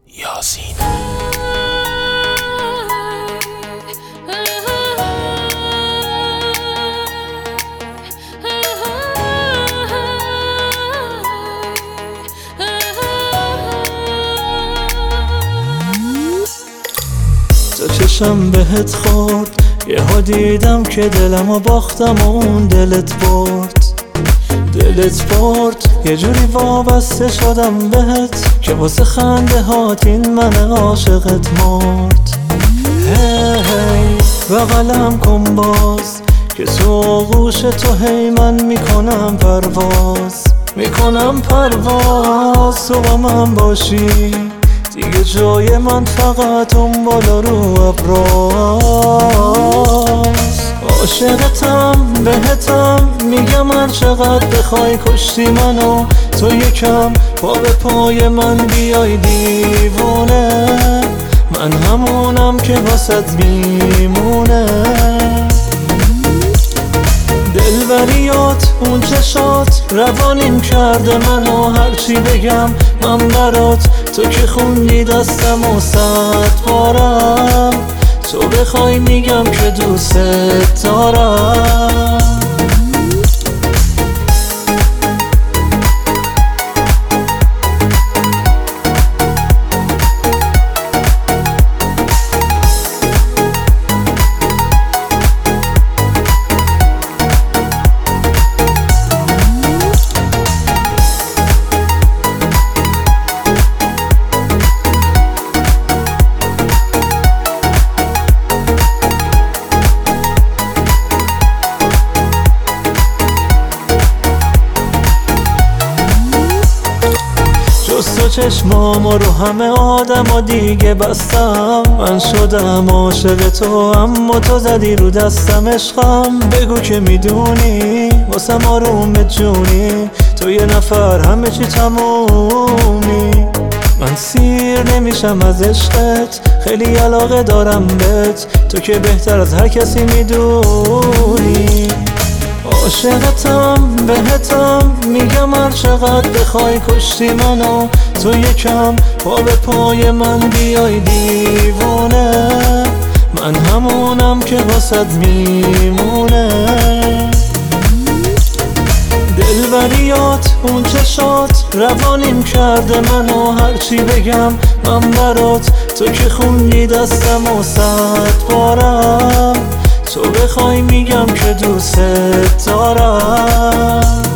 یاسین. تو چشم بهت خورد، یهو دیدم که دلمو باختم و اون دلت برد. یه جوری وابسته شدم بهت که واسه خنده هات این من عاشقت مرد. هی بغلم کن باز که تو آغوش تو هی من میکنم پرواز تو با من باشی دیگه جای من فقط اون بالا رو ابراز. عاشقتم بهتم میگم هر چقدر بخوای کشتی منو، تو یکم پا به پای من بیای دیوونه، من همونم که واسط میمونه. دلبریات اون چشات روانیم کرده منو، هرچی بگم من برات تو که خوندی دستم و 100 بارم، تو بخوای میگم که دوست دارم. تو چشمامو رو همه آدم دیگه بستم، من شدم عاشق تو اما تو زدی رو دستم. عشقم بگو که میدونی واسم آروم جونی، تو یه نفر همه چی تمومی. من سیر نمیشم از عشقت، خیلی علاقه دارم بهت، تو که بهتر از هر کسی میدونی. عاشقتم بهتم میگم هر چقدر بخوای کشتی منو، تو یکم پا به پای من بیای دیوونه، من همونم که واسط میمونه. دلبریات اون چشات روانیم کرده منو، هرچی بگم من برات تو که خوندی دستم و 100 بارم، تو بخوای میگم که دوست دارم.